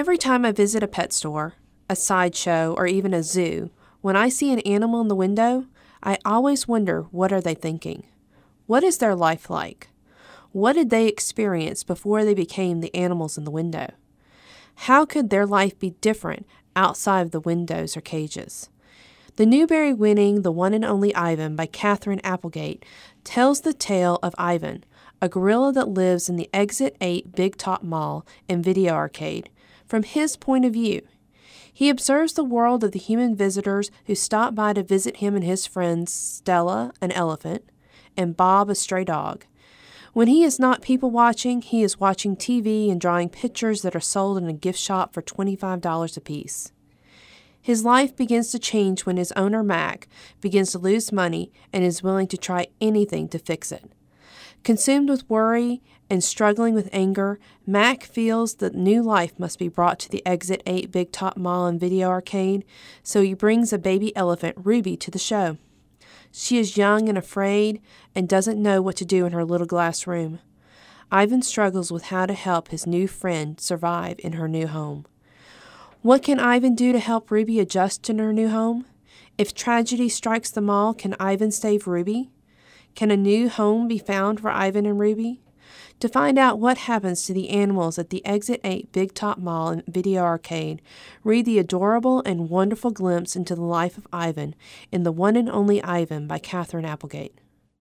Every time I visit a pet store, a sideshow, or even a zoo, when I see an animal in the window, I always wonder, what are they thinking? What is their life like? What did they experience before they became the animals in the window? How could their life be different outside of the windows or cages? The Newbery-winning The One and Only Ivan by Katherine Applegate tells the tale of Ivan, a gorilla that lives in the Exit 8 Big Top Mall and Video Arcade, from his point of view. He observes the world of the human visitors who stop by to visit him and his friends Stella, an elephant, and Bob, a stray dog. When he is not people-watching, he is watching TV and drawing pictures that are sold in a gift shop for $25 apiece. His life begins to change when his owner, Mac, begins to lose money and is willing to try anything to fix it. Consumed with worry and struggling with anger, Mac feels that new life must be brought to the Exit 8 Big Top Mall and Video Arcade, so he brings a baby elephant, Ruby, to the show. She is young and afraid and doesn't know what to do in her little glass room. Ivan struggles with how to help his new friend survive in her new home. What can Ivan do to help Ruby adjust to her new home? If tragedy strikes the mall, can Ivan save Ruby? Can a new home be found for Ivan and Ruby? To find out what happens to the animals at the Exit 8 Big Top Mall and Video Arcade, read the adorable and wonderful glimpse into the life of Ivan in The One and Only Ivan by Katherine Applegate.